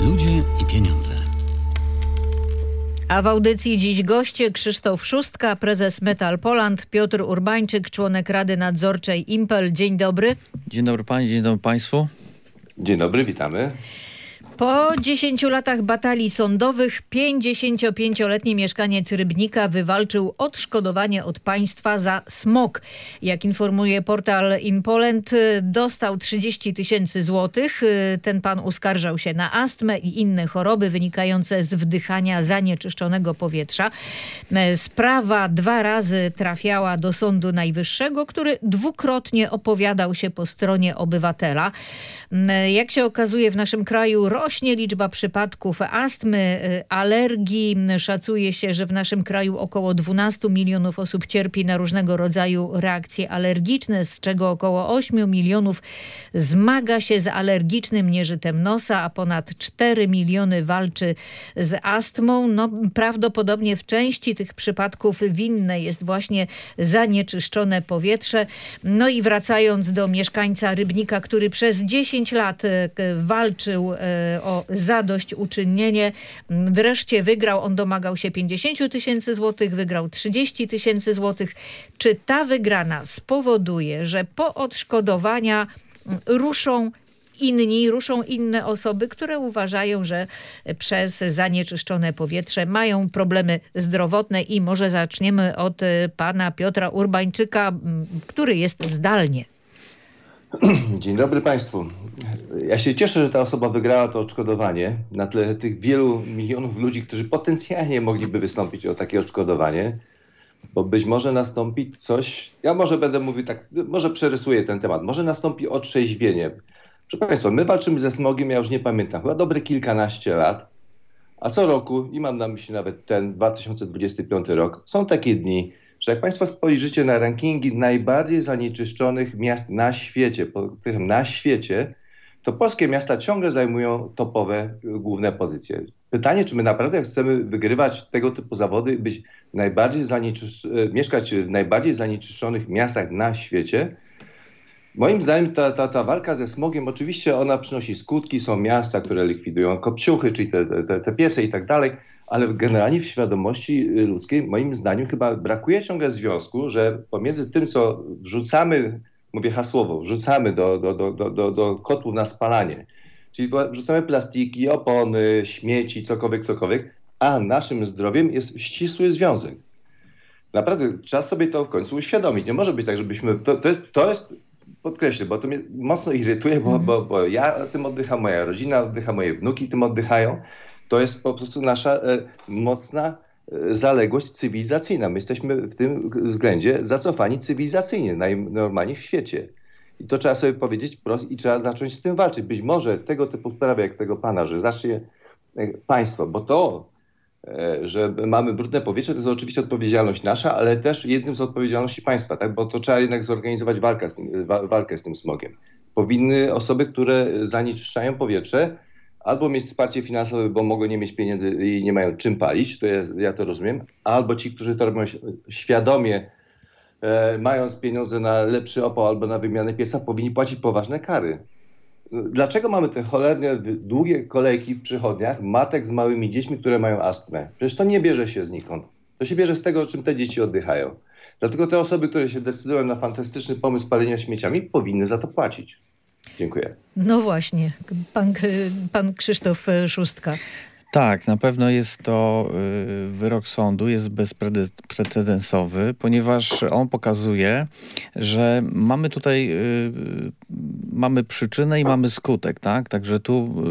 Ludzie i pieniądze. A w audycji dziś goście Krzysztof Szóstka, prezes Metal Poland, Piotr Urbańczyk, członek Rady Nadzorczej Impel. Dzień dobry. Dzień dobry pani, dzień dobry państwu. Dzień dobry, witamy. Po 10 latach batalii sądowych 55-letni mieszkaniec Rybnika wywalczył odszkodowanie od państwa za smog. Jak informuje portal InPoland, dostał 30 000 złotych. Ten pan uskarżał się na astmę i inne choroby wynikające z wdychania zanieczyszczonego powietrza. Sprawa 2 razy trafiała do Sądu Najwyższego, który dwukrotnie opowiadał się po stronie obywatela. Jak się okazuje, w naszym kraju rośnie liczba przypadków astmy, alergii. Szacuje się, że w naszym kraju około 12 milionów osób cierpi na różnego rodzaju reakcje alergiczne, z czego około 8 milionów zmaga się z alergicznym nieżytem nosa, a ponad 4 miliony walczy z astmą. Prawdopodobnie w części tych przypadków winne jest właśnie zanieczyszczone powietrze. I wracając do mieszkańca Rybnika, który przez 10 lat walczył o zadośćuczynienie. Wreszcie wygrał. On domagał się 50 000 złotych, wygrał 30 000 złotych. Czy ta wygrana spowoduje, że po odszkodowania ruszą inne osoby, które uważają, że przez zanieczyszczone powietrze mają problemy zdrowotne? I może zaczniemy od pana Piotra Urbańczyka, który jest zdalnie. Dzień dobry Państwu. Ja się cieszę, że ta osoba wygrała to odszkodowanie na tle tych wielu milionów ludzi, którzy potencjalnie mogliby wystąpić o takie odszkodowanie, bo być może nastąpi coś, ja może będę mówił tak, może przerysuję ten temat, może nastąpi otrzeźwienie. Proszę Państwa, my walczymy ze smogiem, ja już nie pamiętam, chyba dobre kilkanaście lat, a co roku, i mam na myśli nawet ten 2025 rok, są takie dni, że jak Państwo spojrzycie na rankingi najbardziej zanieczyszczonych miast na świecie, to polskie miasta ciągle zajmują topowe, główne pozycje. Pytanie, czy my naprawdę chcemy wygrywać tego typu zawody, mieszkać w najbardziej zanieczyszczonych miastach na świecie? Moim zdaniem ta walka ze smogiem, oczywiście ona przynosi skutki, są miasta, które likwidują kopciuchy, czyli te piesy i tak dalej, ale generalnie w świadomości ludzkiej, moim zdaniem, chyba brakuje ciągle związku, że pomiędzy tym, co wrzucamy, mówię hasłowo, wrzucamy do kotłów na spalanie, czyli wrzucamy plastiki, opony, śmieci, cokolwiek, a naszym zdrowiem jest ścisły związek. Naprawdę trzeba sobie to w końcu uświadomić. Nie może być tak, żebyśmy... To jest podkreślę, bo to mnie mocno irytuje, bo ja tym oddycham, moja rodzina oddycha, moje wnuki tym oddychają. To jest po prostu nasza mocna zaległość cywilizacyjna. My jesteśmy w tym względzie zacofani cywilizacyjnie, najnormalniej w świecie. I to trzeba sobie powiedzieć wprost i trzeba zacząć z tym walczyć. Być może tego typu sprawy jak tego pana, że zacznie państwo, bo to, że mamy brudne powietrze, to jest oczywiście odpowiedzialność nasza, ale też jednym z odpowiedzialności państwa, tak? Bo to trzeba jednak zorganizować walkę z tym smogiem. Powinny osoby, które zanieczyszczają powietrze, albo mieć wsparcie finansowe, bo mogą nie mieć pieniędzy i nie mają czym palić, ja to rozumiem, albo ci, którzy to robią świadomie, mając pieniądze na lepszy opał albo na wymianę pieca, powinni płacić poważne kary. Dlaczego mamy te cholernie długie kolejki w przychodniach matek z małymi dziećmi, które mają astmę? Przecież to nie bierze się znikąd. To się bierze z tego, czym te dzieci oddychają. Dlatego te osoby, które się decydują na fantastyczny pomysł palenia śmieciami, powinny za to płacić. Dziękuję. No właśnie, pan Krzysztof Szóstka. Tak, na pewno jest to wyrok sądu, jest bezprecedensowy, ponieważ on pokazuje, że mamy tutaj mamy przyczynę i mamy skutek, tak? Także tu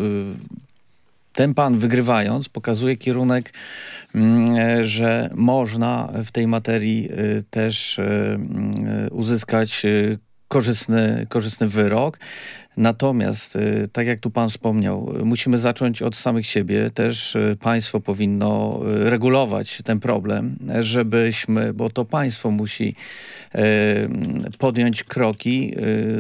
ten pan wygrywając pokazuje kierunek, że można w tej materii też uzyskać korzystny wyrok. Natomiast, tak jak tu pan wspomniał, musimy zacząć od samych siebie. Też państwo powinno regulować ten problem, bo to państwo musi podjąć kroki,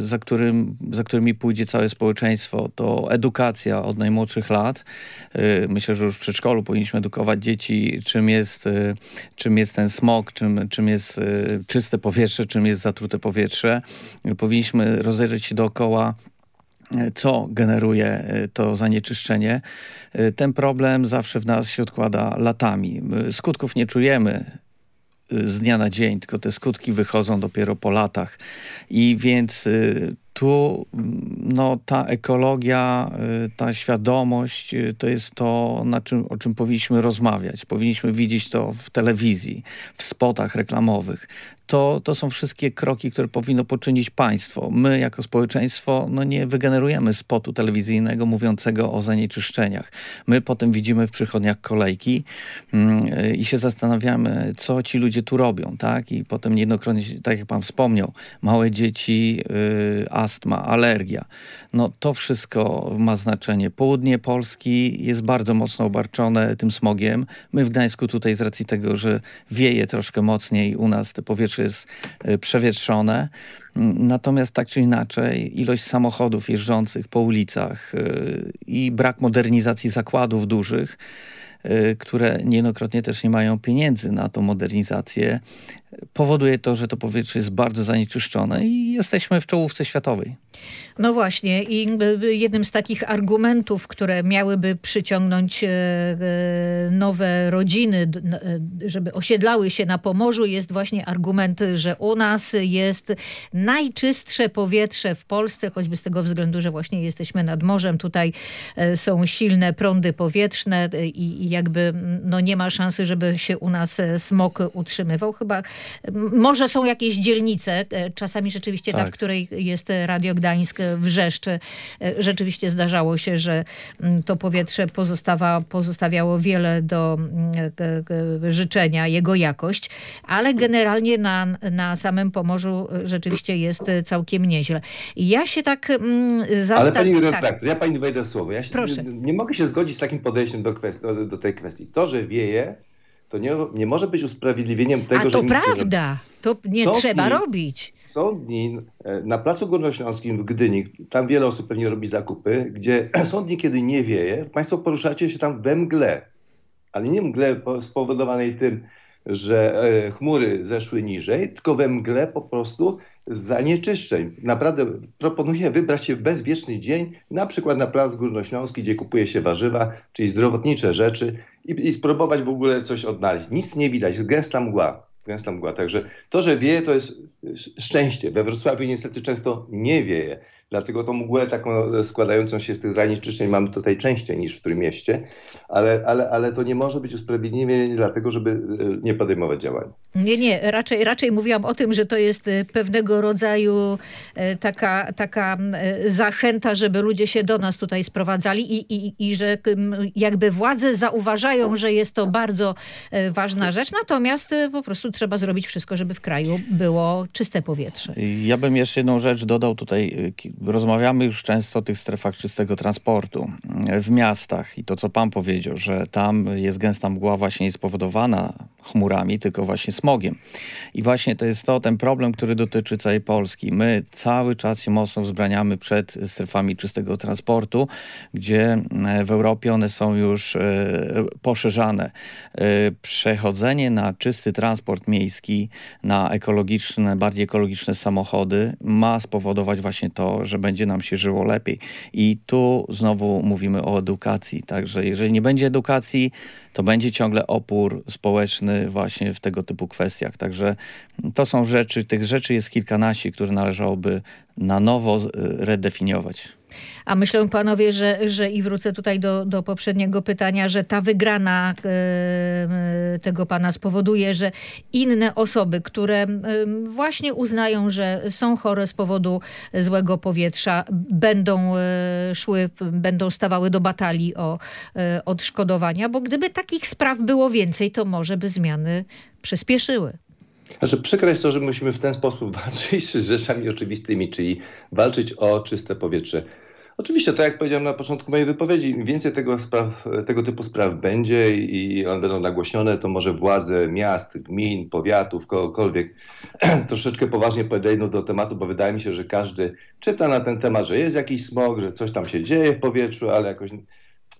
za którymi pójdzie całe społeczeństwo. To edukacja od najmłodszych lat. Myślę, że już w przedszkolu powinniśmy edukować dzieci, czym jest ten smog, czym jest czyste powietrze, czym jest zatrute powietrze. Powinniśmy rozejrzeć się dookoła co generuje to zanieczyszczenie. Ten problem zawsze w nas się odkłada latami. Skutków nie czujemy z dnia na dzień, tylko te skutki wychodzą dopiero po latach. I więc tu ta ekologia, ta świadomość to jest to, o czym powinniśmy rozmawiać. Powinniśmy widzieć to w telewizji, w spotach reklamowych. To są wszystkie kroki, które powinno poczynić państwo. My jako społeczeństwo nie wygenerujemy spotu telewizyjnego mówiącego o zanieczyszczeniach. My potem widzimy w przychodniach kolejki i się zastanawiamy, co ci ludzie tu robią, tak? I potem niejednokrotnie, tak jak pan wspomniał, małe dzieci, astma, alergia. To wszystko ma znaczenie. Południe Polski jest bardzo mocno obarczone tym smogiem. My w Gdańsku tutaj z racji tego, że wieje troszkę mocniej, u nas to powietrze jest przewietrzone. Natomiast tak czy inaczej ilość samochodów jeżdżących po ulicach i brak modernizacji zakładów dużych, które niejednokrotnie też nie mają pieniędzy na tą modernizację, powoduje to, że to powietrze jest bardzo zanieczyszczone i jesteśmy w czołówce światowej. No właśnie i jednym z takich argumentów, które miałyby przyciągnąć nowe rodziny, żeby osiedlały się na Pomorzu, jest właśnie argument, że u nas jest najczystsze powietrze w Polsce, choćby z tego względu, że właśnie jesteśmy nad morzem. Tutaj są silne prądy powietrzne i jakby nie ma szansy, żeby się u nas smog utrzymywał. Chyba może są jakieś dzielnice, czasami rzeczywiście ta, w której jest Radio Gdańsk, Wrzeszcz. Rzeczywiście zdarzało się, że to powietrze pozostawiało wiele do życzenia, jego jakość, ale generalnie na samym Pomorzu rzeczywiście jest całkiem nieźle. Ja się tak Ale pani redaktor, ja pani wejdę w słowo. Ja Proszę. nie mogę się zgodzić z takim podejściem do tej kwestii. To, że wieje, to nie może być usprawiedliwieniem tego, że to prawda, to nie trzeba robić. Są dni na Placu Górnośląskim w Gdyni, tam wiele osób pewnie robi zakupy, gdzie są dni, kiedy nie wieje, państwo poruszacie się tam we mgle, ale nie mgle spowodowanej tym, że chmury zeszły niżej, tylko we mgle po prostu zanieczyszczeń. Naprawdę proponuję wybrać się w bezwieczny dzień, na przykład na Plac Górnośląski, gdzie kupuje się warzywa, czyli zdrowotnicze rzeczy i spróbować w ogóle coś odnaleźć. Nic nie widać, jest gęsta mgła. Także to, że wieje, to jest szczęście. We Wrocławiu niestety często nie wieje. Dlatego tą mgłę taką składającą się z tych zanieczyszczeń mamy tutaj częściej niż w Trójmieście. Ale to nie może być usprawiedliwienie dlatego, żeby nie podejmować działań. Nie. Raczej mówiłam o tym, że to jest pewnego rodzaju taka zachęta, żeby ludzie się do nas tutaj sprowadzali i że jakby władze zauważają, że jest to bardzo ważna rzecz, natomiast po prostu trzeba zrobić wszystko, żeby w kraju było czyste powietrze. Ja bym jeszcze jedną rzecz dodał tutaj. Rozmawiamy już często o tych strefach czystego transportu w miastach i to, co pan powiedział, że tam jest gęsta mgła właśnie nie spowodowana chmurami, tylko właśnie smogiem. I właśnie to jest ten problem, który dotyczy całej Polski. My cały czas się mocno wzbraniamy przed strefami czystego transportu, gdzie w Europie one są już poszerzane. Przechodzenie na czysty transport miejski, na bardziej ekologiczne samochody ma spowodować właśnie to, że będzie nam się żyło lepiej. I tu znowu mówimy o edukacji. Także jeżeli nie będzie edukacji, to będzie ciągle opór społeczny właśnie w tego typu kwestiach. Także to są tych rzeczy jest kilkanaście, które należałoby na nowo redefiniować. A myślą panowie, że i wrócę tutaj do poprzedniego pytania, że ta wygrana tego pana spowoduje, że inne osoby, które właśnie uznają, że są chore z powodu złego powietrza, będą stawały do batalii o odszkodowania, bo gdyby takich spraw było więcej, to może by zmiany przyspieszyły. Przykre jest to, że musimy w ten sposób walczyć z rzeczami oczywistymi, czyli walczyć o czyste powietrze. Oczywiście, tak jak powiedziałem na początku mojej wypowiedzi, im więcej tego typu spraw będzie i one będą nagłośnione, to może władze miast, gmin, powiatów, kogokolwiek troszeczkę poważnie podejdą do tematu, bo wydaje mi się, że każdy czyta na ten temat, że jest jakiś smog, że coś tam się dzieje w powietrzu, ale jakoś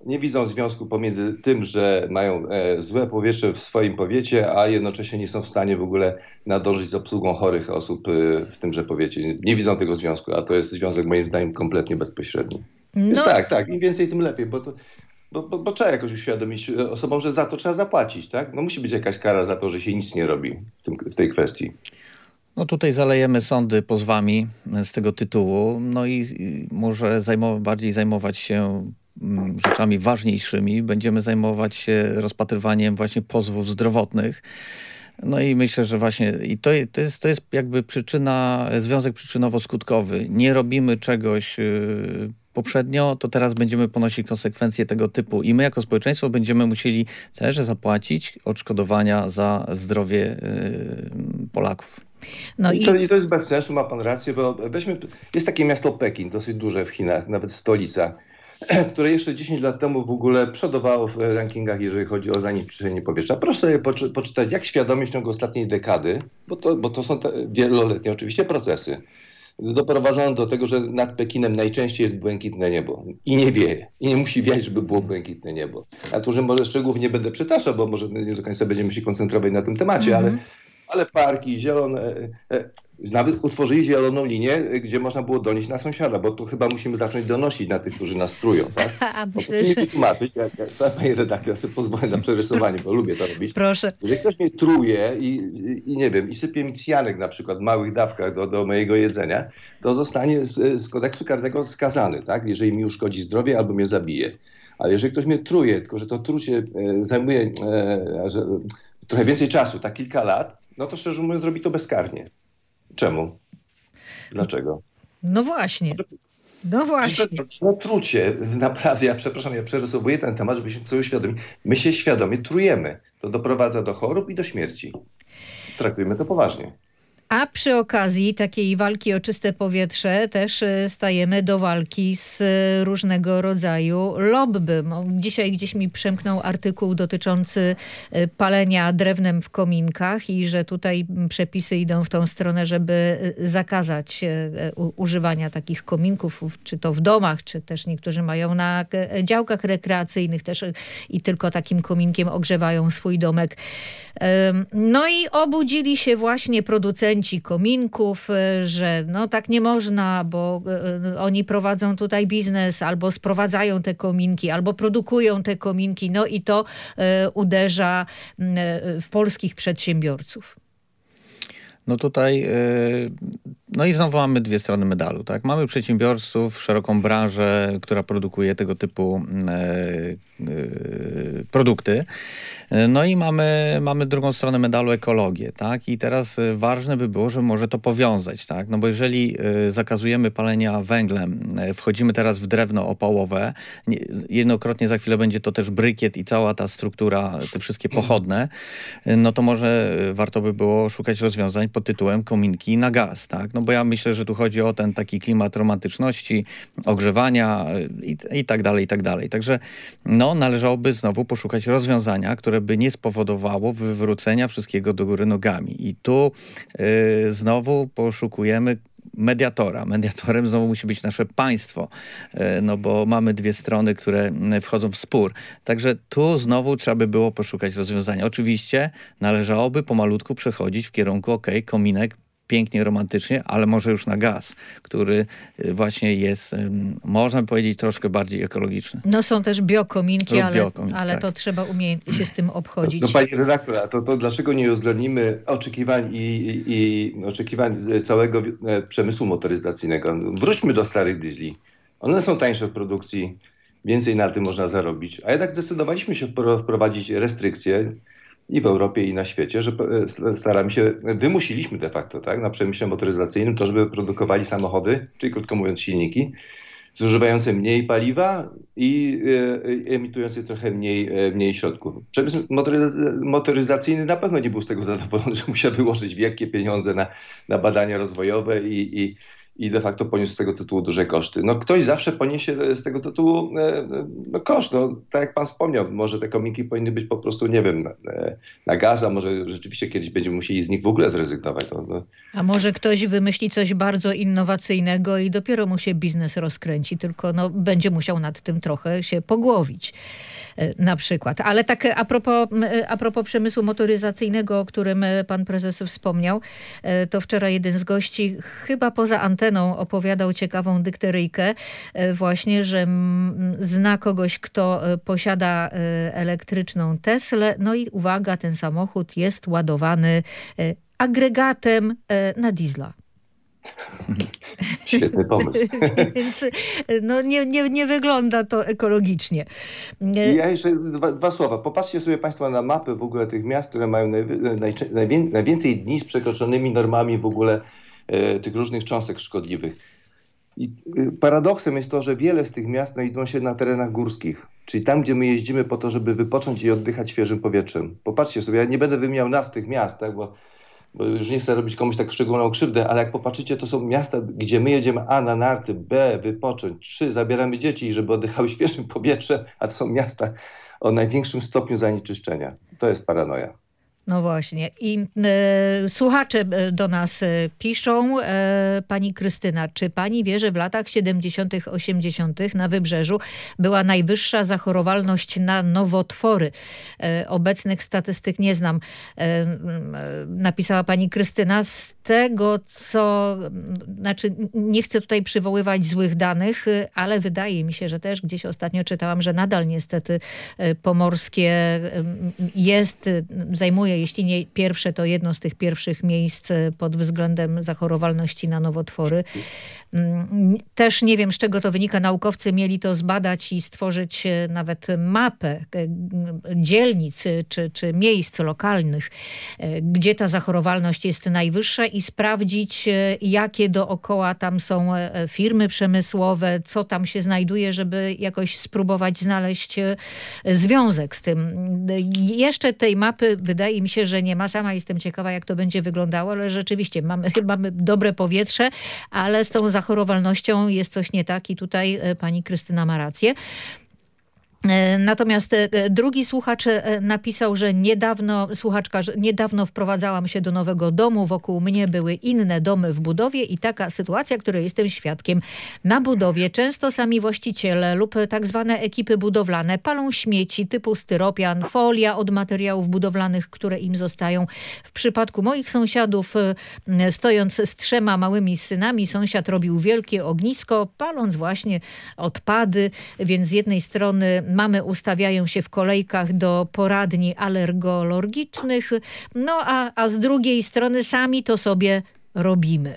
nie widzą związku pomiędzy tym, że mają złe powietrze w swoim powiecie, a jednocześnie nie są w stanie w ogóle nadążyć z obsługą chorych osób w tymże powiecie. Nie widzą tego związku, a to jest związek moim zdaniem kompletnie bezpośredni. Więc tak, im więcej, tym lepiej, bo trzeba jakoś uświadomić osobom, że za to trzeba zapłacić, tak? No musi być jakaś kara za to, że się nic nie robi w tej kwestii. No tutaj zalejemy sądy pozwami z tego tytułu, no i może bardziej zajmować się rzeczami ważniejszymi. Będziemy zajmować się rozpatrywaniem właśnie pozwów zdrowotnych. No i myślę, że właśnie to jest jakby związek przyczynowo-skutkowy. Nie robimy czegoś poprzednio, to teraz będziemy ponosić konsekwencje tego typu i my jako społeczeństwo będziemy musieli też zapłacić odszkodowania za zdrowie Polaków. No i to jest bez sensu, ma pan rację, bo jest takie miasto Pekin, dosyć duże w Chinach, nawet stolica, które jeszcze 10 lat temu w ogóle przodowało w rankingach, jeżeli chodzi o zanieczyszczenie powietrza. Proszę sobie poczytać, jak świadomie w ciągu ostatniej dekady, bo to są te wieloletnie oczywiście procesy, doprowadzono do tego, że nad Pekinem najczęściej jest błękitne niebo i nie wieje. I nie musi wiać, żeby było błękitne niebo. A tu, że może szczegółów nie będę przytaczał, bo może nie do końca będziemy się koncentrować na tym temacie, ale parki zielone, nawet utworzyli zieloną linię, gdzie można było donieść na sąsiada, bo tu chyba musimy zacząć donosić na tych, którzy nas trują. Tak? Proszę mi wytłumaczyć, jak pani redaktor, sobie pozwolę na przerysowanie, bo lubię to robić. Proszę. Jeżeli ktoś mnie truje i nie wiem, i sypie mi cyjanek na przykład w małych dawkach do mojego jedzenia, to zostanie z kodeksu karnego skazany, tak? Jeżeli mi uszkodzi zdrowie albo mnie zabije. Ale jeżeli ktoś mnie truje, tylko że to trucie zajmuje trochę więcej czasu, tak kilka lat, no to szczerze mówiąc robi to bezkarnie. Czemu? Dlaczego? No właśnie. No trucie, naprawdę, ja przerysowuję ten temat, żebyśmy sobie uświadomili. My się świadomie trujemy. To doprowadza do chorób i do śmierci. Traktujmy to poważnie. A przy okazji takiej walki o czyste powietrze też stajemy do walki z różnego rodzaju lobby. Dzisiaj gdzieś mi przemknął artykuł dotyczący palenia drewnem w kominkach i że tutaj przepisy idą w tą stronę, żeby zakazać używania takich kominków, czy to w domach, czy też niektórzy mają na działkach rekreacyjnych też i tylko takim kominkiem ogrzewają swój domek. No i obudzili się właśnie producenci kominków, że no tak nie można, bo oni prowadzą tutaj biznes, albo sprowadzają te kominki, albo produkują te kominki, no i to uderza w polskich przedsiębiorców. No tutaj, no i znowu mamy dwie strony medalu, tak? Mamy przedsiębiorców, szeroką branżę, która produkuje tego typu produkty. No i mamy drugą stronę medalu, ekologię, tak? I teraz ważne by było, że może to powiązać, tak? No bo jeżeli zakazujemy palenia węglem, wchodzimy teraz w drewno opałowe, jednokrotnie za chwilę będzie to też brykiet i cała ta struktura, te wszystkie pochodne, no to może warto by było szukać rozwiązań pod tytułem kominki na gaz, tak? No bo ja myślę, że tu chodzi o ten taki klimat romantyczności, ogrzewania i tak dalej, i tak dalej. Także no należałoby znowu poszukać rozwiązania, które by nie spowodowało wywrócenia wszystkiego do góry nogami. I tu znowu poszukujemy mediatora. Mediatorem znowu musi być nasze państwo, no bo mamy dwie strony, które wchodzą w spór. Także tu znowu trzeba by było poszukać rozwiązania. Oczywiście należałoby pomalutku przechodzić w kierunku kominek pięknie, romantycznie, ale może już na gaz, który właśnie jest, można by powiedzieć, troszkę bardziej ekologiczny. No są też biokominki, ale tak. To trzeba umieć się z tym obchodzić. No pani redaktor, a to dlaczego nie uwzględnimy oczekiwań i oczekiwań całego przemysłu motoryzacyjnego? Wróćmy do starych diesli. One są tańsze w produkcji, więcej na tym można zarobić, a jednak zdecydowaliśmy się wprowadzić restrykcje i w Europie, i na świecie, że staramy się, wymusiliśmy de facto, tak, na przemyśle motoryzacyjnym to, żeby produkowali samochody, czyli krótko mówiąc silniki, zużywające mniej paliwa i emitujące trochę mniej środków. Przemysł motoryzacyjny na pewno nie był z tego zadowolony, że musiał wyłożyć wielkie pieniądze na badania rozwojowe i i de facto poniósł z tego tytułu duże koszty. No ktoś zawsze poniesie z tego tytułu koszt. No, tak jak pan wspomniał, może te komiki powinny być po prostu, nie wiem, na gaz, a może rzeczywiście kiedyś będziemy musieli z nich w ogóle zrezygnować. A może ktoś wymyśli coś bardzo innowacyjnego i dopiero mu się biznes rozkręci, tylko będzie musiał nad tym trochę się pogłowić. Na przykład. Ale tak a propos przemysłu motoryzacyjnego, o którym pan prezes wspomniał, to wczoraj jeden z gości chyba poza anteną opowiadał ciekawą dykteryjkę właśnie, że zna kogoś, kto posiada elektryczną Teslę. No i uwaga, ten samochód jest ładowany agregatem na diesla. Świetny pomysł. Więc nie wygląda to ekologicznie. Ja jeszcze dwa słowa. Popatrzcie sobie państwo na mapy w ogóle tych miast, które mają najwięcej dni z przekroczonymi normami w ogóle tych różnych cząstek szkodliwych. I paradoksem jest to, że wiele z tych miast znajdują się na terenach górskich, czyli tam, gdzie my jeździmy po to, żeby wypocząć i oddychać świeżym powietrzem. Popatrzcie sobie, ja nie będę wymieniał nazw tych miast, tak, bo już nie chcę robić komuś tak szczególną krzywdę, ale jak popatrzycie, to są miasta, gdzie my jedziemy A na narty, B wypocząć, 3 zabieramy dzieci, żeby oddychały świeżym powietrzem, a to są miasta o największym stopniu zanieczyszczenia. To jest paranoja. No właśnie. I słuchacze do nas piszą. Pani Krystyna, czy pani wie, że w latach 70., 80. na Wybrzeżu była najwyższa zachorowalność na nowotwory? Obecnych statystyk nie znam. Napisała pani Krystyna. Z tego, znaczy nie chcę tutaj przywoływać złych danych, ale wydaje mi się, że też gdzieś ostatnio czytałam, że nadal niestety pomorskie zajmuje, jeśli nie pierwsze, to jedno z tych pierwszych miejsc pod względem zachorowalności na nowotwory. Też nie wiem, z czego to wynika. Naukowcy mieli to zbadać i stworzyć nawet mapę dzielnic czy miejsc lokalnych, gdzie ta zachorowalność jest najwyższa i sprawdzić, jakie dookoła tam są firmy przemysłowe, co tam się znajduje, żeby jakoś spróbować znaleźć związek z tym. Jeszcze tej mapy wydaje mi się, że nie ma. Sama jestem ciekawa, jak to będzie wyglądało, ale rzeczywiście mamy dobre powietrze, ale z tą zachorowalnością jest coś nie tak i tutaj pani Krystyna ma rację. Natomiast drugi słuchacz napisał, że niedawno wprowadzałam się do nowego domu. Wokół mnie były inne domy w budowie i taka sytuacja, której jestem świadkiem. Na budowie często sami właściciele lub tak zwane ekipy budowlane palą śmieci typu styropian, folia od materiałów budowlanych, które im zostają. W przypadku moich sąsiadów, stojąc z 3 małymi synami, sąsiad robił wielkie ognisko, paląc właśnie odpady, więc z jednej strony mamy ustawiają się w kolejkach do poradni alergologicznych, a z drugiej strony sami to sobie robimy.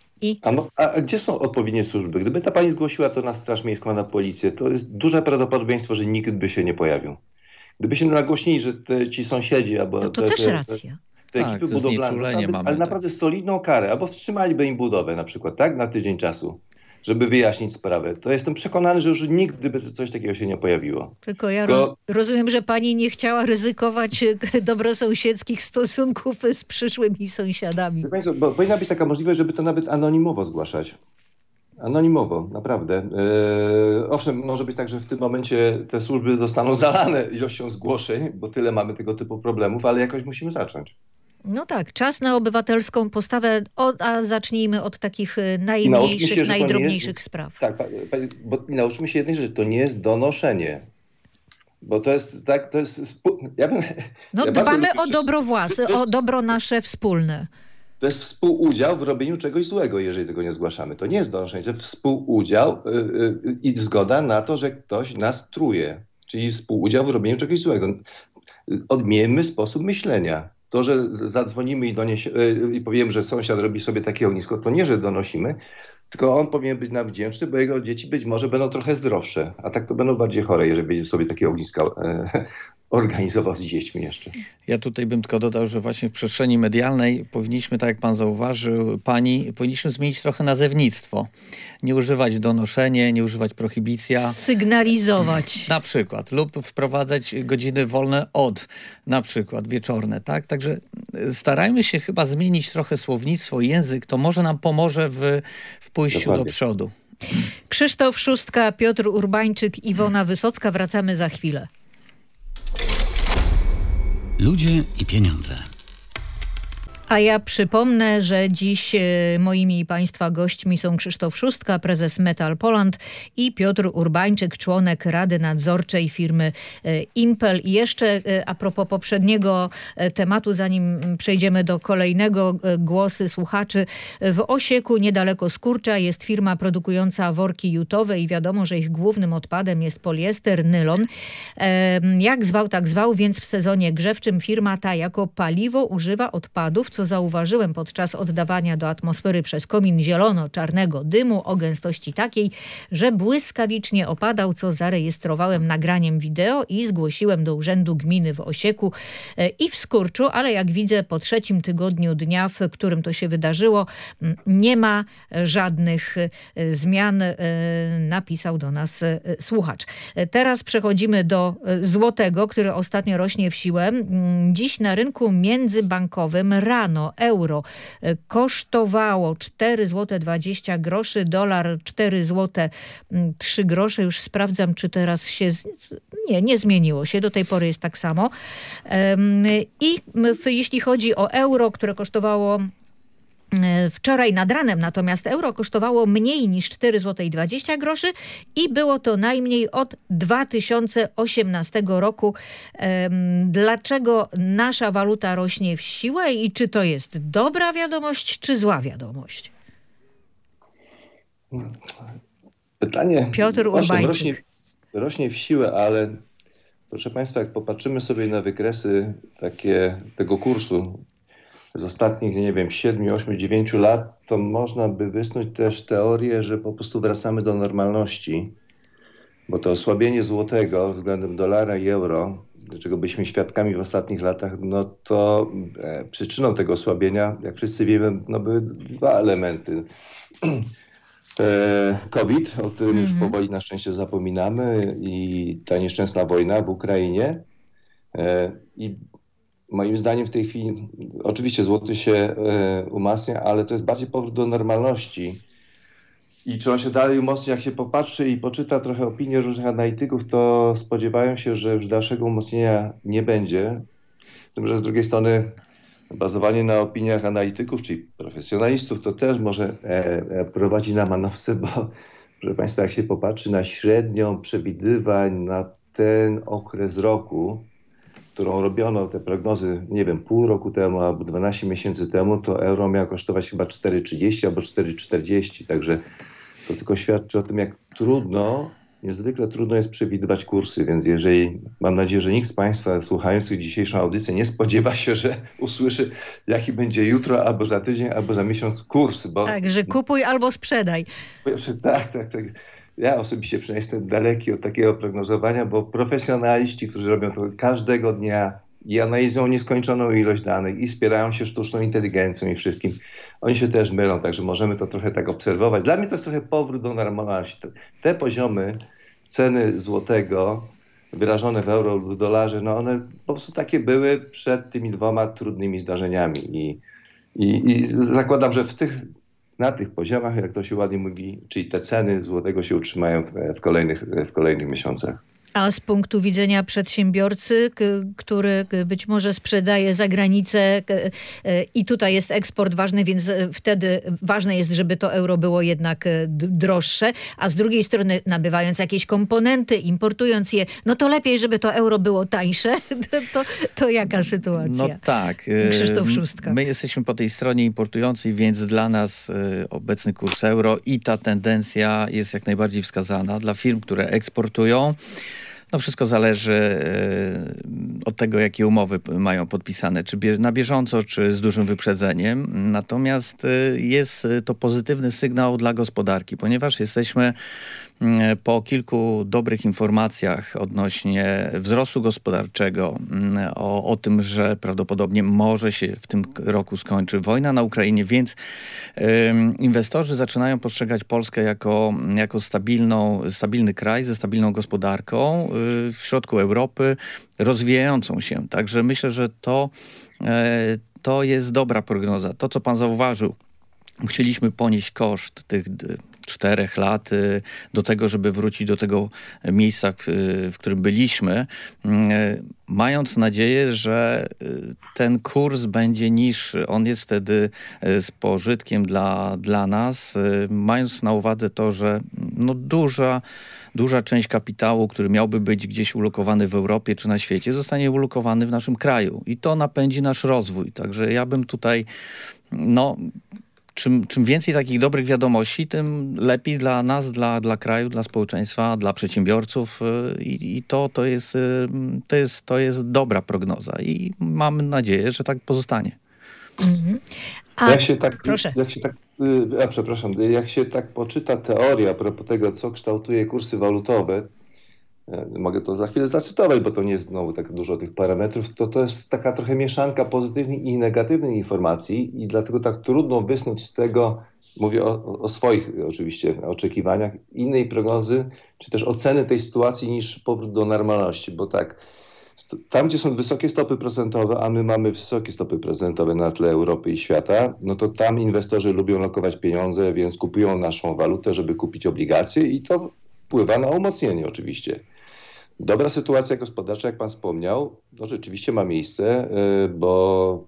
A gdzie są odpowiednie służby? Gdyby ta pani zgłosiła to na Straż Miejską, na policję, to jest duże prawdopodobieństwo, że nikt by się nie pojawił. Gdyby się nagłośnili, że ci sąsiedzi albo to też racja. Te ekipy budowlane, ale naprawdę solidną karę, albo wstrzymaliby im budowę na przykład, tak? Na tydzień czasu, żeby wyjaśnić sprawę. To jestem przekonany, że już nigdy by coś takiego się nie pojawiło. Tylko ja rozumiem, że pani nie chciała ryzykować dobrosąsiedzkich stosunków z przyszłymi sąsiadami. Państwo, bo powinna być taka możliwość, żeby to nawet anonimowo zgłaszać. Anonimowo, naprawdę. Owszem, może być tak, że w tym momencie te służby zostaną zalane ilością zgłoszeń, bo tyle mamy tego typu problemów, ale jakoś musimy zacząć. No tak, czas na obywatelską postawę, a zacznijmy od takich najmniejszych, najdrobniejszych spraw. Tak, bo nauczmy się jednej rzeczy, to nie jest donoszenie. Bo to jest tak, to jest... dbamy o dobro o dobro nasze wspólne. To jest współudział w robieniu czegoś złego, jeżeli tego nie zgłaszamy. To nie jest donoszenie, to jest współudział i zgoda na to, że ktoś nas truje. Czyli współudział w robieniu czegoś złego. Odmienmy sposób myślenia. To, że zadzwonimy i powiemy, że sąsiad robi sobie takie ognisko, to nie, że donosimy, tylko on powinien być nam wdzięczny, bo jego dzieci być może będą trochę zdrowsze, a tak to będą bardziej chore, jeżeli będzie sobie takie ogniska organizował z dziećmi jeszcze. Ja tutaj bym tylko dodał, że właśnie w przestrzeni medialnej powinniśmy, tak jak pan zauważył, powinniśmy zmienić trochę nazewnictwo. Nie używać donoszenie, nie używać prohibicja. Sygnalizować. Na przykład. Lub wprowadzać godziny wolne od, na przykład wieczorne, tak? Także starajmy się chyba zmienić trochę słownictwo i język. To może nam pomoże w pójściu Dokładnie. do przodu. Krzysztof Szóstka, Piotr Urbańczyk, Iwona Wysocka. Wracamy za chwilę. Ludzie i pieniądze. A ja przypomnę, że dziś moimi i państwa gośćmi są Krzysztof Szóstka, prezes Metal Poland i Piotr Urbańczyk, członek Rady Nadzorczej firmy Impel. I jeszcze a propos poprzedniego tematu, zanim przejdziemy do kolejnego, głosy słuchaczy. W Osieku, niedaleko Skurcza, jest firma produkująca worki jutowe i wiadomo, że ich głównym odpadem jest poliester, nylon. Jak zwał, tak zwał, więc w sezonie grzewczym firma ta jako paliwo używa odpadów, co zauważyłem podczas oddawania do atmosfery przez komin zielono-czarnego dymu o gęstości takiej, że błyskawicznie opadał, co zarejestrowałem nagraniem wideo i zgłosiłem do Urzędu Gminy w Osieku i w Skurczu, ale jak widzę po 3. tygodniu dnia, w którym to się wydarzyło, nie ma żadnych zmian, napisał do nas słuchacz. Teraz przechodzimy do złotego, który ostatnio rośnie w siłę. Dziś na rynku międzybankowym rano euro kosztowało 4,20 zł, dolar 4 zł 3 grosze. Już sprawdzam, czy teraz się... Nie zmieniło się. Do tej pory jest tak samo. I jeśli chodzi o euro, które kosztowało wczoraj nad ranem, natomiast euro kosztowało mniej niż 4,20 zł i było to najmniej od 2018 roku. Dlaczego nasza waluta rośnie w siłę i czy to jest dobra wiadomość, czy zła wiadomość? Pytanie... Piotr Urbańczyk. Rośnie w siłę, ale proszę państwa, jak popatrzymy sobie na wykresy tego kursu z ostatnich, 7, 8, 9 lat, to można by wysnuć też teorię, że po prostu wracamy do normalności, bo to osłabienie złotego względem dolara i euro, czego byliśmy świadkami w ostatnich latach, no to przyczyną tego osłabienia, jak wszyscy wiemy, były 2 elementy. COVID, o którym już powoli na szczęście zapominamy, i ta nieszczęsna wojna w Ukrainie. I moim zdaniem w tej chwili oczywiście złoty się umacnia, ale to jest bardziej powrót do normalności. I czy on się dalej umocni, jak się popatrzy i poczyta trochę opinie różnych analityków, to spodziewają się, że już dalszego umocnienia nie będzie. Z tym, że z drugiej strony bazowanie na opiniach analityków, czyli profesjonalistów, to też może prowadzi na manowce, bo proszę państwa, jak się popatrzy na średnią przewidywań na ten okres roku, którą robiono te prognozy, pół roku temu albo 12 miesięcy temu, to euro miało kosztować chyba 4,30 albo 4,40. Także to tylko świadczy o tym, jak niezwykle trudno jest przewidywać kursy, więc mam nadzieję, że nikt z państwa słuchających dzisiejszą audycję nie spodziewa się, że usłyszy, jaki będzie jutro, albo za tydzień, albo za miesiąc kurs. Tak, że kupuj albo sprzedaj. Tak. Ja osobiście przynajmniej jestem daleki od takiego prognozowania, bo profesjonaliści, którzy robią to każdego dnia i analizują nieskończoną ilość danych i wspierają się sztuczną inteligencją i wszystkim, oni się też mylą, także możemy to trochę tak obserwować. Dla mnie to jest trochę powrót do normalności. Te poziomy ceny złotego wyrażone w euro lub w dolarze, one po prostu takie były przed tymi 2 trudnymi zdarzeniami. I zakładam, że na tych poziomach, jak to się ładnie mówi, czyli te ceny złotego się utrzymają w kolejnych miesiącach. A z punktu widzenia przedsiębiorcy, który być może sprzedaje za granicę i tutaj jest eksport ważny, więc wtedy ważne jest, żeby to euro było jednak droższe, a z drugiej strony nabywając jakieś komponenty, importując je, no to lepiej, żeby to euro było tańsze. To jaka sytuacja? No tak. Krzysztof Szóstka. My jesteśmy po tej stronie importującej, więc dla nas obecny kurs euro i ta tendencja jest jak najbardziej wskazana. Dla firm, które eksportują, wszystko zależy od tego, jakie umowy mają podpisane, czy na bieżąco, czy z dużym wyprzedzeniem. Natomiast jest to pozytywny sygnał dla gospodarki, ponieważ jesteśmy po kilku dobrych informacjach odnośnie wzrostu gospodarczego, o tym, że prawdopodobnie może się w tym roku skończy wojna na Ukrainie, więc inwestorzy zaczynają postrzegać Polskę jako stabilny kraj ze stabilną gospodarką w środku Europy, rozwijającą się. Także myślę, że to jest dobra prognoza. To, co pan zauważył, musieliśmy ponieść koszt tych 4 lat do tego, żeby wrócić do tego miejsca, w którym byliśmy, mając nadzieję, że ten kurs będzie niższy. On jest wtedy z pożytkiem dla nas, mając na uwadze to, że duża część kapitału, który miałby być gdzieś ulokowany w Europie czy na świecie, zostanie ulokowany w naszym kraju. I to napędzi nasz rozwój. Także ja bym tutaj, czym więcej takich dobrych wiadomości, tym lepiej dla nas, dla kraju, dla społeczeństwa, dla przedsiębiorców i to jest dobra prognoza i mamy nadzieję, że tak pozostanie. Jak się tak poczyta teorię a propos tego, co kształtuje kursy walutowe, mogę to za chwilę zacytować, bo to nie jest znowu tak dużo tych parametrów, to jest taka trochę mieszanka pozytywnych i negatywnych informacji i dlatego tak trudno wysnuć z tego, mówię o swoich oczywiście oczekiwaniach, innej prognozy, czy też oceny tej sytuacji niż powrót do normalności, bo tak, tam gdzie są wysokie stopy procentowe, a my mamy wysokie stopy procentowe na tle Europy i świata, no to tam inwestorzy lubią lokować pieniądze, więc kupują naszą walutę, żeby kupić obligacje i to wpływa na umocnienie oczywiście. Dobra sytuacja gospodarcza, jak pan wspomniał, to rzeczywiście ma miejsce, bo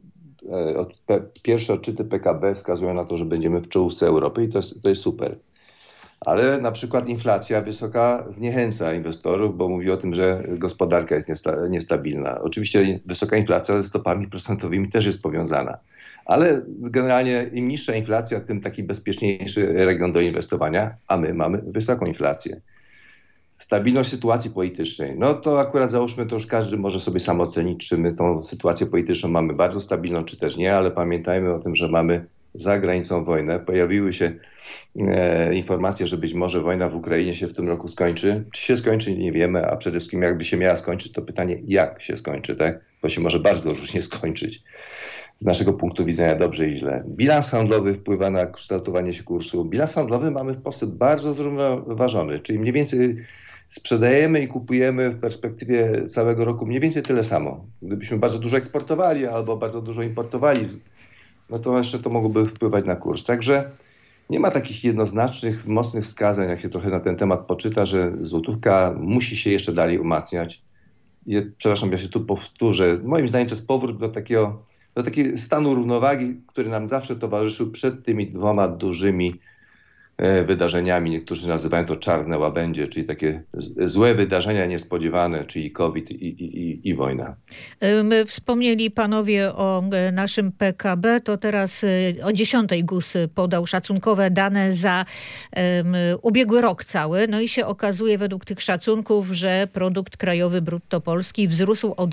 pierwsze odczyty PKB wskazują na to, że będziemy w czołówce Europy i to jest super. Ale na przykład inflacja wysoka zniechęca inwestorów, bo mówi o tym, że gospodarka jest niestabilna. Oczywiście wysoka inflacja ze stopami procentowymi też jest powiązana. Ale generalnie im niższa inflacja, tym taki bezpieczniejszy region do inwestowania, a my mamy wysoką inflację. Stabilność sytuacji politycznej. No to akurat załóżmy, to już każdy może sobie sam ocenić, czy my tą sytuację polityczną mamy bardzo stabilną, czy też nie, ale pamiętajmy o tym, że mamy za granicą wojnę. Pojawiły się informacje, że być może wojna w Ukrainie się w tym roku skończy. Czy się skończy, nie wiemy, a przede wszystkim jakby się miała skończyć, to pytanie, jak się skończy, tak? Bo się może bardzo różnie skończyć. Z naszego punktu widzenia dobrze i źle. Bilans handlowy wpływa na kształtowanie się kursu. Bilans handlowy mamy w Polsce bardzo zrównoważony, czyli mniej więcej sprzedajemy i kupujemy w perspektywie całego roku mniej więcej tyle samo. Gdybyśmy bardzo dużo eksportowali albo bardzo dużo importowali, no to jeszcze to mogłoby wpływać na kurs. Także nie ma takich jednoznacznych, mocnych wskazań, jak się trochę na ten temat poczyta, że złotówka musi się jeszcze dalej umacniać. Przepraszam, ja się tu powtórzę. Moim zdaniem to jest powrót do takiego stanu równowagi, który nam zawsze towarzyszył przed tymi 2 dużymi wydarzeniami. Niektórzy nazywają to czarne łabędzie, czyli takie złe wydarzenia niespodziewane, czyli COVID i wojna. Wspomnieli panowie o naszym PKB, to teraz o 10 GUS podał szacunkowe dane za ubiegły rok cały. No i się okazuje według tych szacunków, że produkt krajowy brutto polski wzrósł o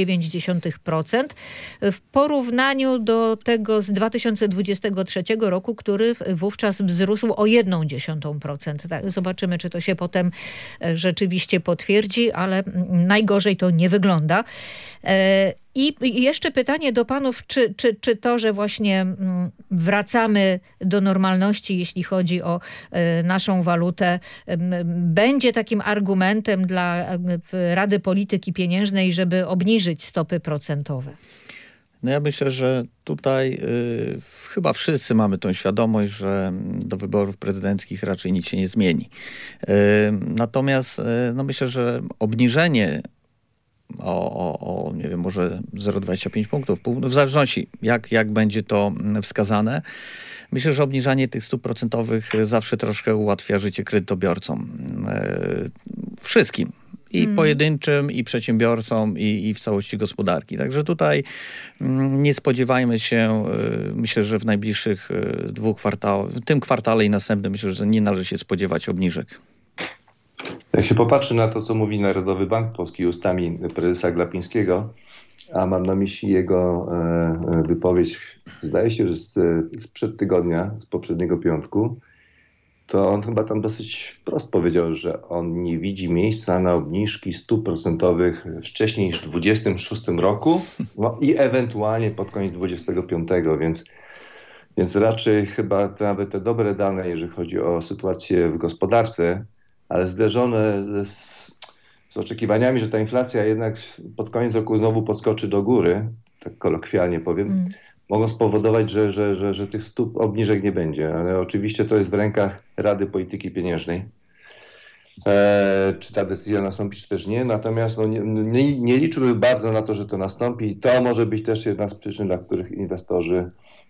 2,9% w porównaniu do tego z 2023 roku, który wówczas wzrósł o 0,1%. Tak, zobaczymy, czy to się potem rzeczywiście potwierdzi, ale najgorzej to nie wygląda. I jeszcze pytanie do panów, czy to, że właśnie wracamy do normalności, jeśli chodzi o naszą walutę, będzie takim argumentem dla Rady Polityki Pieniężnej, żeby obniżyć stopy procentowe? No ja myślę, że tutaj chyba wszyscy mamy tą świadomość, że do wyborów prezydenckich raczej nic się nie zmieni. Natomiast no myślę, że obniżenie o nie wiem, może 0,25 punktów, w zależności jak będzie to wskazane. Myślę, że obniżanie tych stóp procentowych zawsze troszkę ułatwia życie kredytobiorcom. Wszystkim. I pojedynczym, i przedsiębiorcom, i w całości gospodarki. Także tutaj nie spodziewajmy się, myślę, że w najbliższych 2 kwartałach, w tym kwartale i następnym, myślę, że nie należy się spodziewać obniżek. Jak się popatrzy na to, co mówi Narodowy Bank Polski ustami prezesa Glapińskiego, a mam na myśli jego wypowiedź, zdaje się, że sprzed tygodnia, z poprzedniego piątku, to on chyba tam dosyć wprost powiedział, że on nie widzi miejsca na obniżki stóp procentowych wcześniej niż w 2026 roku, no i ewentualnie pod koniec 2025, więc raczej chyba nawet te dobre dane, jeżeli chodzi o sytuację w gospodarce, ale zderzone z oczekiwaniami, że ta inflacja jednak pod koniec roku znowu podskoczy do góry, tak kolokwialnie powiem, mogą spowodować, że tych stóp obniżek nie będzie. Ale oczywiście to jest w rękach Rady Polityki Pieniężnej. Czy ta decyzja nastąpi, czy też nie. Natomiast nie liczyłby bardzo na to, że to nastąpi. I to może być też jedna z przyczyn, dla których inwestorzy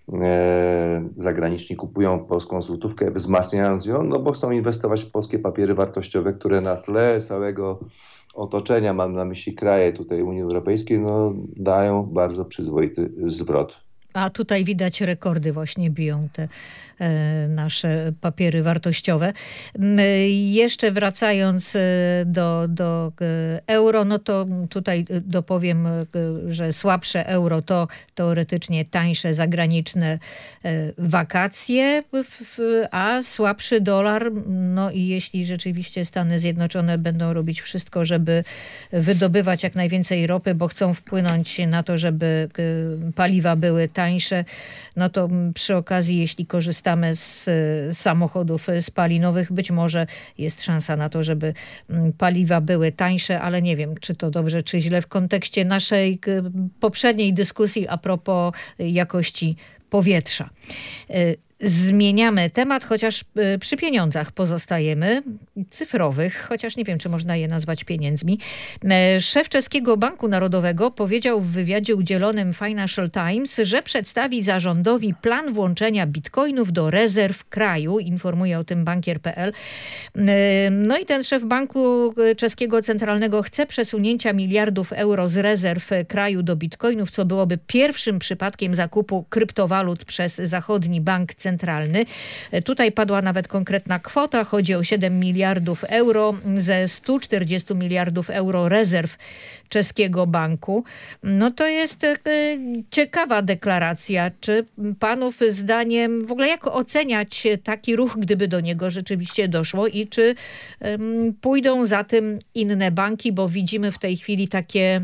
zagraniczni kupują polską złotówkę, wzmacniając ją, no bo chcą inwestować w polskie papiery wartościowe, które na tle całego otoczenia, mam na myśli kraje tutaj Unii Europejskiej, no dają bardzo przyzwoity zwrot. A tutaj widać rekordy właśnie biją te nasze papiery wartościowe. Jeszcze wracając do euro, no to tutaj dopowiem, że słabsze euro to teoretycznie tańsze zagraniczne wakacje, a słabszy dolar, no i jeśli rzeczywiście Stany Zjednoczone będą robić wszystko, żeby wydobywać jak najwięcej ropy, bo chcą wpłynąć na to, żeby paliwa były tańsze, no to przy okazji, jeśli korzystamy z samochodów spalinowych, być może jest szansa na to, żeby paliwa były tańsze, ale nie wiem, czy to dobrze, czy źle w kontekście naszej poprzedniej dyskusji a propos jakości powietrza. Zmieniamy temat, chociaż przy pieniądzach pozostajemy, cyfrowych, chociaż nie wiem, czy można je nazwać pieniędzmi. Szef czeskiego Banku Narodowego powiedział w wywiadzie udzielonym Financial Times, że przedstawi zarządowi plan włączenia bitcoinów do rezerw kraju, informuje o tym bankier.pl. No i ten szef Banku Czeskiego Centralnego chce przesunięcia miliardów euro z rezerw kraju do bitcoinów, co byłoby pierwszym przypadkiem zakupu kryptowalut przez zachodni bank centralny. Tutaj padła nawet konkretna kwota. Chodzi o 7 miliardów euro ze 140 miliardów euro rezerw czeskiego banku. No to jest ciekawa deklaracja. Czy panów zdaniem, w ogóle jak oceniać taki ruch, gdyby do niego rzeczywiście doszło i czy pójdą za tym inne banki, bo widzimy w tej chwili takie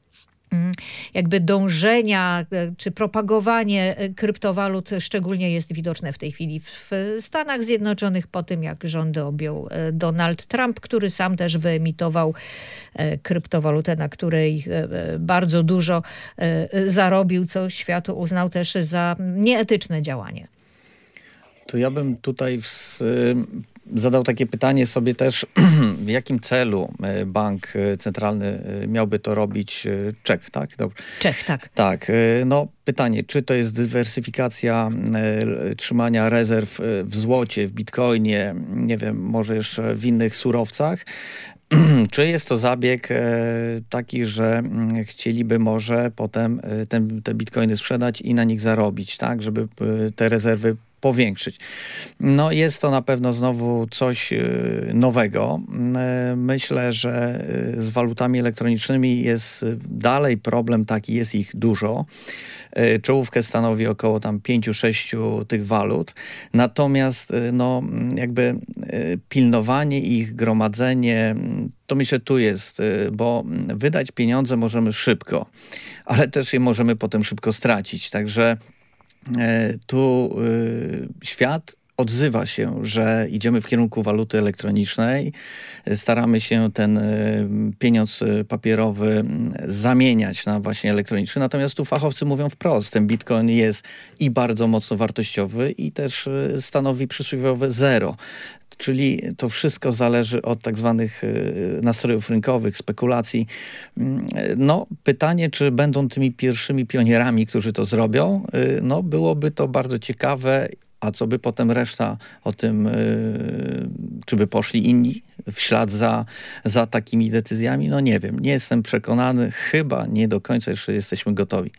jakby dążenia czy propagowanie kryptowalut szczególnie jest widoczne w tej chwili w Stanach Zjednoczonych po tym, jak rządy objął Donald Trump, który sam też wyemitował kryptowalutę, na której bardzo dużo zarobił, co świat uznał też za nieetyczne działanie. To ja bym tutaj zadał takie pytanie sobie też, w jakim celu bank centralny miałby to robić? Czech, tak? Dobrze. Czech, tak. Tak. No pytanie, czy to jest dywersyfikacja trzymania rezerw w złocie, w bitcoinie, nie wiem, może jeszcze w innych surowcach? Czy jest to zabieg taki, że chcieliby może potem te bitcoiny sprzedać i na nich zarobić, tak? Żeby te rezerwy powiększyć. No jest to na pewno znowu coś nowego. Myślę, że z walutami elektronicznymi jest dalej problem taki, jest ich dużo. Czołówkę stanowi około tam 5-6 tych walut. Natomiast no jakby pilnowanie ich, gromadzenie, to myślę tu jest, bo wydać pieniądze możemy szybko, ale też je możemy potem szybko stracić. Także tu świat odzywa się, że idziemy w kierunku waluty elektronicznej, staramy się ten pieniądz papierowy zamieniać na właśnie elektroniczny. Natomiast tu fachowcy mówią wprost, ten bitcoin jest i bardzo mocno wartościowy i też stanowi przysłowiowe zero. Czyli to wszystko zależy od tak zwanych nastrojów rynkowych, spekulacji. No, pytanie, czy będą tymi pierwszymi pionierami, którzy to zrobią? No, byłoby to bardzo ciekawe. A co by potem reszta o tym, czy by poszli inni w ślad za takimi decyzjami? No nie wiem, nie jestem przekonany. Chyba nie do końca jeszcze jesteśmy gotowi.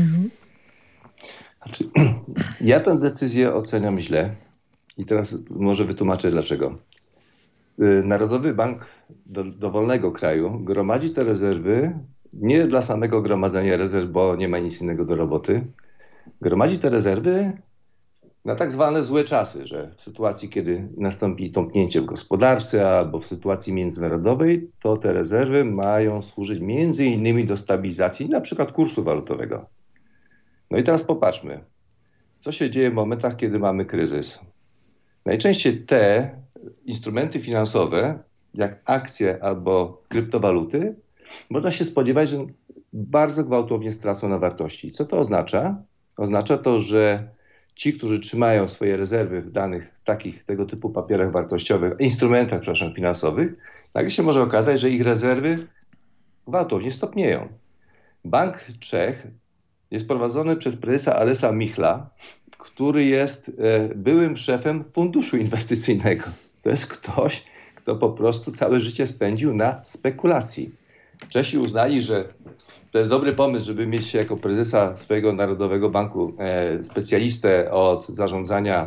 Znaczy, ja tę decyzję oceniam źle. I teraz może wytłumaczę dlaczego. Narodowy Bank dowolnego kraju gromadzi te rezerwy nie dla samego gromadzenia rezerw, bo nie ma nic innego do roboty. Gromadzi te rezerwy na tak zwane złe czasy, że w sytuacji, kiedy nastąpi tąpnięcie w gospodarce albo w sytuacji międzynarodowej, to te rezerwy mają służyć między innymi do stabilizacji na przykład kursu walutowego. No i teraz popatrzmy, co się dzieje w momentach, kiedy mamy kryzys. Najczęściej te instrumenty finansowe, jak akcje albo kryptowaluty, można się spodziewać, że bardzo gwałtownie stracą na wartości. Co to oznacza? Oznacza to, że ci, którzy trzymają swoje rezerwy w tego typu papierach wartościowych, instrumentach, finansowych, nagle się może okazać, że ich rezerwy gwałtownie stopnieją. Bank Czech jest prowadzony przez prezesa Alesa Michla, który jest byłym szefem funduszu inwestycyjnego. To jest ktoś, kto po prostu całe życie spędził na spekulacji. Czesi uznali, że to jest dobry pomysł, żeby mieć jako prezesa swojego Narodowego Banku specjalistę od zarządzania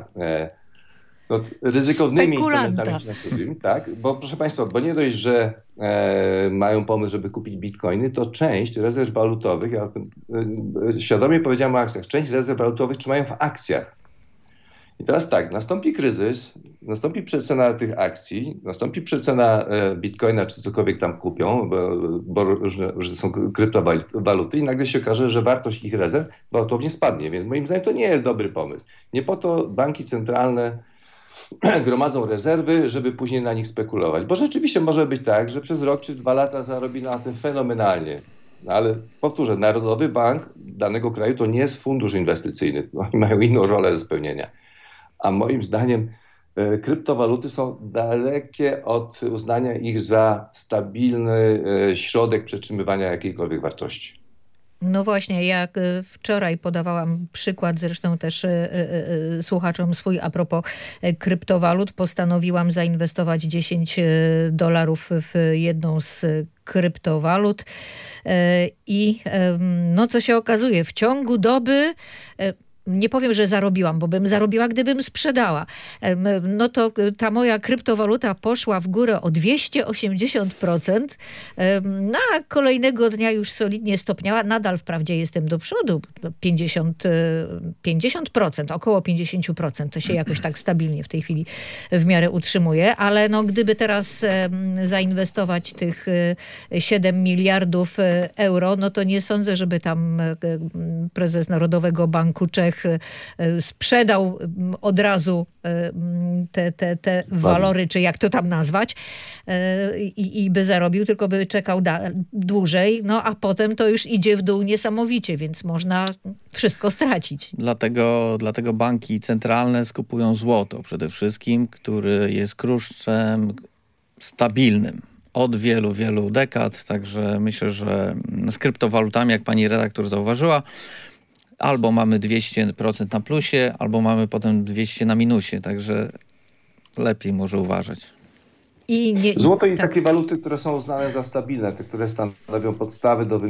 ryzykownymi instrumentami finansowymi. Tak, bo proszę Państwa, bo nie dość, że mają pomysł, żeby kupić bitcoiny, to część rezerw walutowych, ja świadomie powiedziałem o akcjach, część rezerw walutowych trzymają w akcjach. I teraz tak, nastąpi kryzys, nastąpi przecena tych akcji, nastąpi przecena bitcoina, czy cokolwiek tam kupią, bo różne są kryptowaluty i nagle się okaże, że wartość ich rezerw gwałtownie spadnie. Więc moim zdaniem to nie jest dobry pomysł. Nie po to banki centralne gromadzą rezerwy, żeby później na nich spekulować. Bo rzeczywiście może być tak, że przez rok czy 2 lata zarobi na tym fenomenalnie. No ale powtórzę, Narodowy Bank danego kraju to nie jest fundusz inwestycyjny. Oni mają inną rolę do spełnienia. A moim zdaniem kryptowaluty są dalekie od uznania ich za stabilny środek przetrzymywania jakiejkolwiek wartości. No właśnie, jak wczoraj podawałam przykład, zresztą też słuchaczom swój a propos kryptowalut, postanowiłam zainwestować $10 w jedną z kryptowalut i no co się okazuje, w ciągu doby... Nie powiem, że zarobiłam, bo bym zarobiła, gdybym sprzedała. No to ta moja kryptowaluta poszła w górę o 280%, a kolejnego dnia już solidnie stopniała. Nadal wprawdzie jestem do przodu, 50%, około 50%. To się jakoś tak stabilnie w tej chwili w miarę utrzymuje, ale no, gdyby teraz zainwestować tych 7 miliardów euro, no to nie sądzę, żeby tam prezes Narodowego Banku Czech sprzedał od razu te walory, czy jak to tam nazwać, i by zarobił, tylko by czekał dłużej, no a potem to już idzie w dół niesamowicie, więc można wszystko stracić. Dlatego banki centralne skupują złoto przede wszystkim, który jest kruszcem stabilnym od wielu, wielu dekad, także myślę, że z kryptowalutami, jak pani redaktor zauważyła, albo mamy 200% na plusie, albo mamy potem 200 na minusie, także lepiej może uważać. Złoto i takie waluty, które są uznane za stabilne, te, które stanowią podstawy do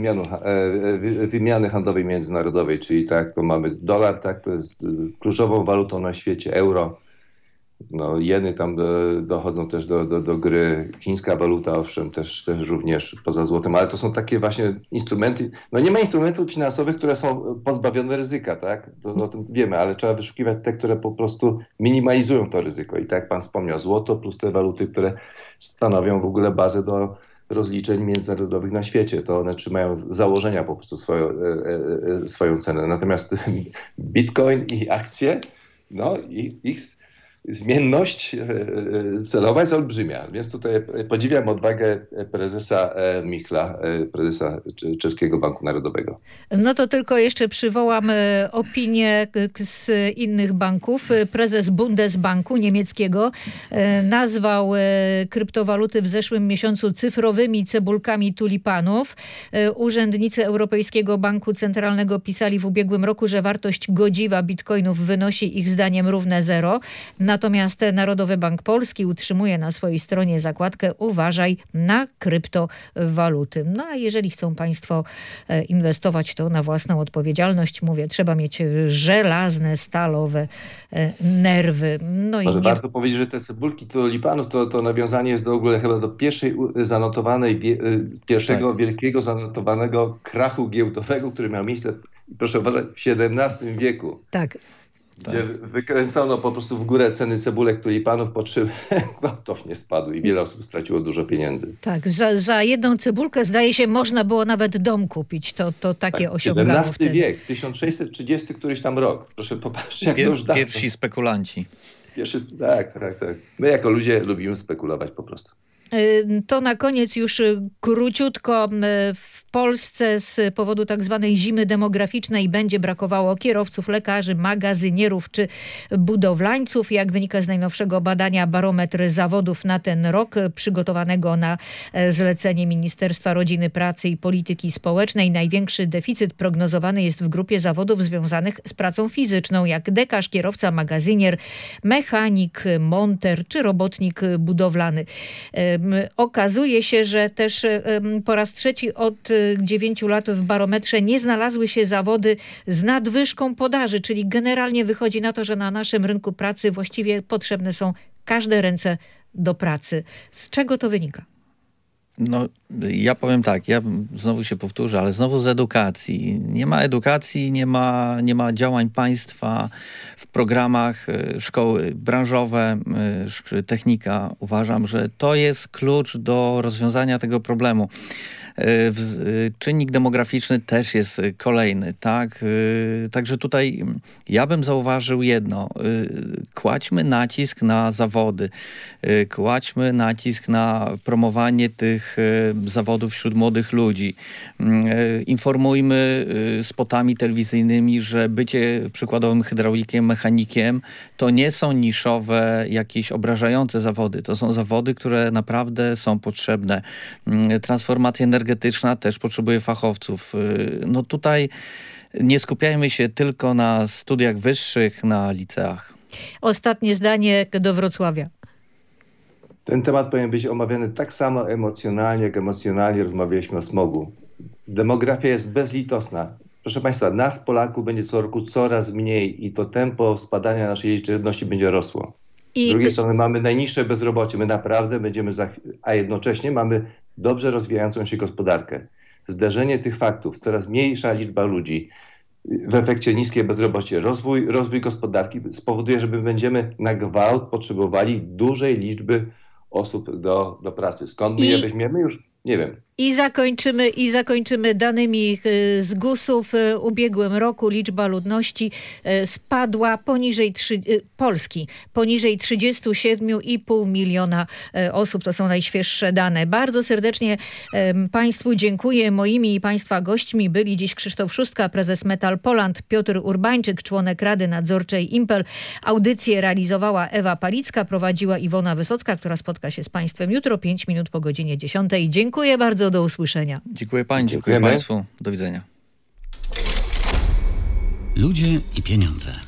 wymiany handlowej międzynarodowej, czyli tak, to mamy dolar, tak, to jest kluczową walutą na świecie, euro. No, jeny tam dochodzą też do gry. Chińska waluta, owszem, też również poza złotem, ale to są takie właśnie instrumenty. No nie ma instrumentów finansowych, które są pozbawione ryzyka, tak? To o tym wiemy, ale trzeba wyszukiwać te, które po prostu minimalizują to ryzyko. I tak jak pan wspomniał, złoto plus te waluty, które stanowią w ogóle bazę do rozliczeń międzynarodowych na świecie. To one trzymają założenia po prostu swoją cenę. Natomiast bitcoin i akcje, no ich zmienność celowa jest olbrzymia, więc tutaj podziwiam odwagę prezesa Michla, prezesa Czeskiego Banku Narodowego. No to tylko jeszcze przywołam opinię z innych banków. Prezes Bundesbanku niemieckiego nazwał kryptowaluty w zeszłym miesiącu cyfrowymi cebulkami tulipanów. Urzędnicy Europejskiego Banku Centralnego pisali w ubiegłym roku, że wartość godziwa bitcoinów wynosi ich zdaniem równe zero. Natomiast Narodowy Bank Polski utrzymuje na swojej stronie zakładkę "Uważaj na kryptowaluty". No a jeżeli chcą państwo inwestować, to na własną odpowiedzialność. Mówię, trzeba mieć żelazne, stalowe nerwy. No może warto powiedzieć, że te cebulki tulipanów to nawiązanie jest w ogóle chyba do pierwszego wielkiego zanotowanego krachu giełdowego, który miał miejsce, proszę uważać, w XVII wieku. Tak. Gdzie wykręcono po prostu w górę ceny cebulek tulipanów, po czym gwałtownie spadły i wiele osób straciło dużo pieniędzy. Tak, za jedną cebulkę zdaje się można było nawet dom kupić. To takie Tak, osiągało XVII wtedy. wiek, 1630 któryś tam rok. Proszę popatrzeć, jak to już dawno. Pierwsi spekulanci. Tak. My jako ludzie lubimy spekulować po prostu. To na koniec już króciutko. W Polsce z powodu tak zwanej zimy demograficznej będzie brakowało kierowców, lekarzy, magazynierów czy budowlańców. Jak wynika z najnowszego badania Barometr Zawodów na ten rok, przygotowanego na zlecenie Ministerstwa Rodziny, Pracy i Polityki Społecznej, największy deficyt prognozowany jest w grupie zawodów związanych z pracą fizyczną, jak dekarz, kierowca, magazynier, mechanik, monter czy robotnik budowlany. Okazuje się, że też po raz trzeci od 9 lat w barometrze nie znalazły się zawody z nadwyżką podaży, czyli generalnie wychodzi na to, że na naszym rynku pracy właściwie potrzebne są każde ręce do pracy. Z czego to wynika? No, ja powiem tak, ja znowu się powtórzę, ale znowu z edukacji. Nie ma edukacji, nie ma działań państwa w programach, szkoły branżowe, technika. Uważam, że to jest klucz do rozwiązania tego problemu. Czynnik demograficzny też jest kolejny, tak? Także tutaj ja bym zauważył jedno. Kładźmy nacisk na zawody. Kładźmy nacisk na promowanie tych zawodów wśród młodych ludzi. Informujmy spotami telewizyjnymi, że bycie przykładowym hydraulikiem, mechanikiem to nie są niszowe, jakieś obrażające zawody. To są zawody, które naprawdę są potrzebne. Transformacja energetyczna też potrzebuje fachowców. No tutaj nie skupiajmy się tylko na studiach wyższych, na liceach. Ostatnie zdanie do Wrocławia. Ten temat powinien być omawiany tak samo emocjonalnie, jak emocjonalnie rozmawialiśmy o smogu. Demografia jest bezlitosna. Proszę Państwa, nas Polaków będzie co roku coraz mniej i to tempo spadania naszej liczebności będzie rosło. Z drugiej strony mamy najniższe bezrobocie. My naprawdę będziemy, a jednocześnie mamy dobrze rozwijającą się gospodarkę. Zderzenie tych faktów, coraz mniejsza liczba ludzi, w efekcie niskie bezrobocie, rozwój gospodarki spowoduje, że my będziemy na gwałt potrzebowali dużej liczby osób do pracy. Skąd my je weźmiemy? Już nie wiem. I zakończymy danymi z GUS-u. W ubiegłym roku liczba ludności spadła Polski poniżej 37,5 miliona osób. To są najświeższe dane. Bardzo serdecznie Państwu dziękuję. Moimi i Państwa gośćmi byli dziś Krzysztof Szóstka, prezes Metal Poland, Piotr Urbańczyk, członek Rady Nadzorczej Impel. Audycję realizowała Ewa Palicka, prowadziła Iwona Wysocka, która spotka się z Państwem jutro 5 minut po godzinie 10. Dziękuję bardzo. Do usłyszenia. Dziękuję Pani, dziękuję Państwu. Do widzenia. Ludzie i pieniądze.